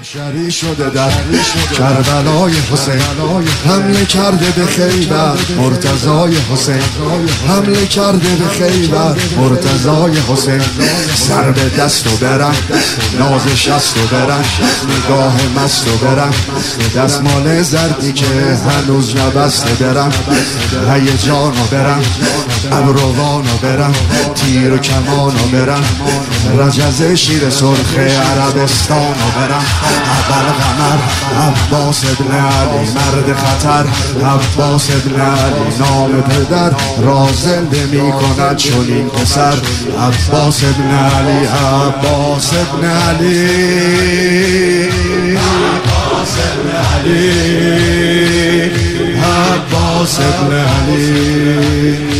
محشری شده در کربلای حسین، حمله کرده به خیبر مرتضای حسین، حمله کرده به خیبر مرتضای حسین. سر به دست و برم، ناز شست و برم، نگاه مست و برم، دستمال زردی که هنوز نبسته برم، هیجان و برم، ابروان و برم، تیر و کمان و برم، رجز شیر سرخ عربستان و برم. اول قمر عباس ابن علی مرد خطر، عباس ابن علی نام پدر را زنده می کند چنین پسر. عباس ابن علی، عباس ابن علی، عباس ابن علی، عباس ابن علی.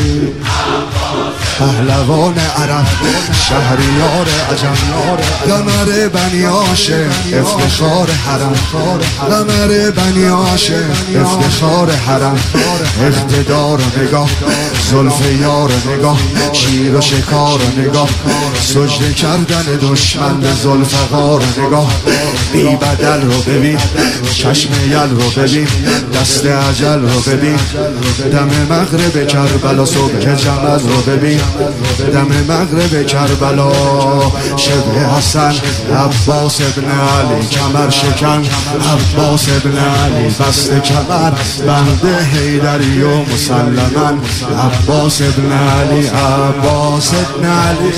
پهلوان عرب، شهریار عجم، قمر بنی هاشم افتخار حرم، قمر بنی هاشم افتخار حرم. اقتدار و نگاه، زلف یار و نگاه، شیر و شکار و نگاه، سجده کردن دشمن به ذوالفقار و نگاه. بی بدل رو ببین، چشم یل رو ببین، دست اجل رو ببین، دم مغرب کربلا صبح جمل رو ببین، دم مغرب کربلا شبه حسن. عباس ابن علی کمر شکن، عباس ابن علی بسته کمر، بنده حیدری و مسلما. عباس ابن علی، عباس ابن علی،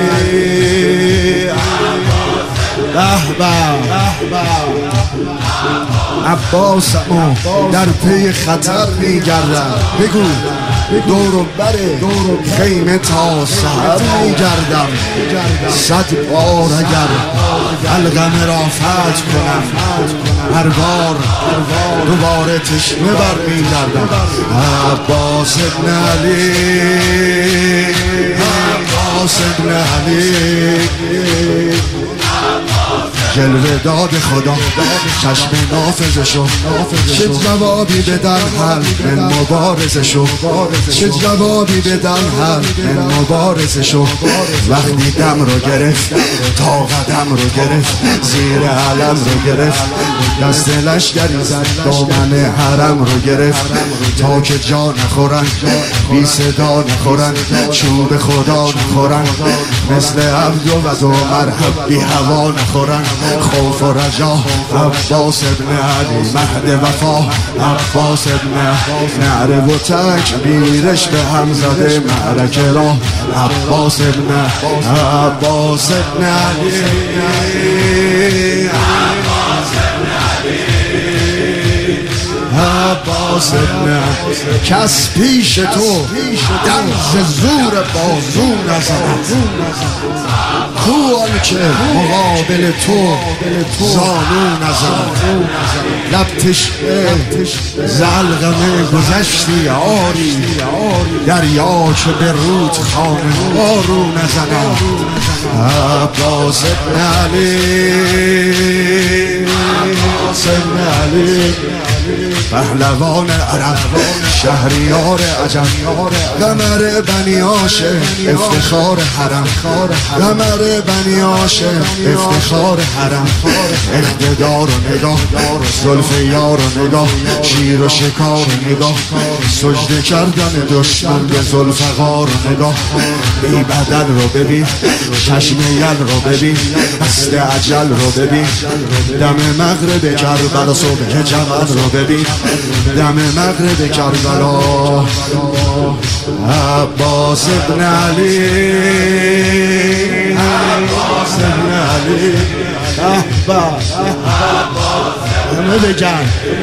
عباسمو در پی خطر میگردم. بگو دور و بره خیمه تا سحر میگردم. 100 بار اگر القم را فتح کنم، هر بار دوباره تشنه بر میگردم. عباس ابن علی، عباس ابن علی. جلوه داد خدا چشم نافذشو، چه جوابی بدن حل من مبارزشو، چه جوابی بدن حل من مبارزشو. وقتی دم رو گرفت تا قدم رو گرفت، زیر علم رو گرفت، دست لشکری زد دامن حرم رو گرفت. تا که جا نخورن، بی صدا نخورن، چوب خدا نخورن، مثل عبد و مرحب بی هوا نخورن. خوف و رجا عباس ابن علی مهد وفا، عباس ابن نعره و تکبیرش به هم زده معرکه را. عباس ابن، عباس ابن علی، عباس ابن. کس پیش تو دم زور بازو نزد، کو آنکه مقابل تو زانو نزد. لبتش زلغمه گذشتی آری، دریا که به رود خانه ها رو نزد. عباس ابن علی، عباس ابن علی. پهلوان عرب، شهریار عجم، قمر بنی هاشم افتخار حرم، قمر بنی هاشم افتخار حرم. اقتدار و نگاه، زلف یار و نگاه، شیر و شکار و نگاه، سجده کردن دشمن به ذوالفقار و نگاه. بی بدل رو ببین، چشم یل رو ببین، دست اجل رو ببین، دم مغرب کربلا صبح جمل رو ببین، دم مغرب کربلا. عباس ابن علی، عباس ابن علی. همه بگن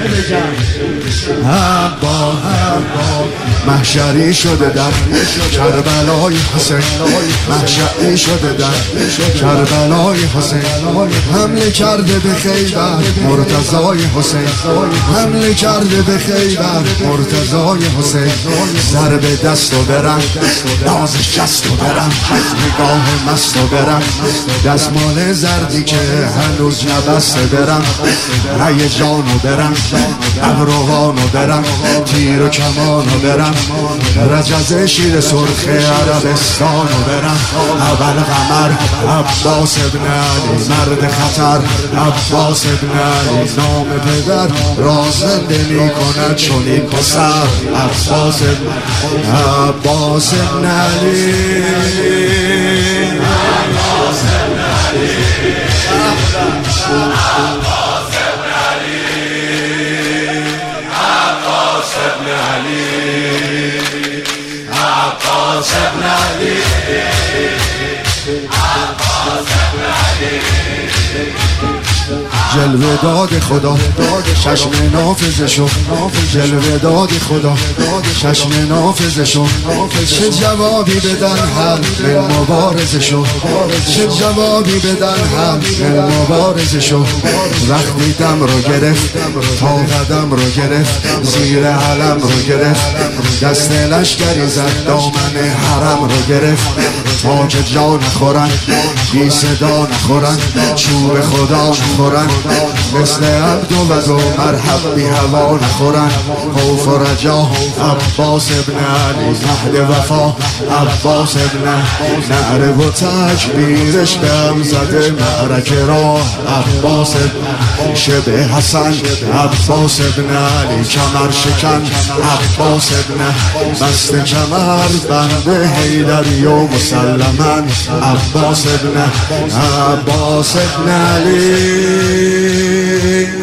محشری شده در کربلای حسین، محشری شده در کربلای حسین. حمله کرده به خیبر مرتضای حسین، حمله کرده به خیبر مرتضای حسین. سر به دست و برم، ناز شست و برم، نگاه مست و برم، دستمال زردی که هنوز نبسته برم، هیجان و برم، ابروان و برم، تیر و کمان و برم، رجز شیر سرخ عربستان و برم اول قمر عباس ابن علی مرد خطر عباس ابن علی نام پدر را زنده می کند چون این پسر عباس ابن علی جلوه داد خدا چشم نافذ شو جلوه داد خدا چشم نافذ شو چه جوابی بدن هم به مبارزه شو چه جوابی بدن هم به مبارزه شو وقتی دم رو گرفت تا قدم رو گرفت زیر علم رو گرفت دست لشکری زد دامن حرم رو گرفت تا که جا نخورن بی صدا نخورن چوب خدا نخورن مثل عبد و وزو مرحب بی هوا نخورن خوف و رجا عباس ابن علی مهد وفا عباس ابن نعره و تکبیرش دم زده معرکه را عباس شبه حسن عباس ابن علی کمر شکن عباس ابن مست کمر بنده حیدری و مسلما عباس ابن علی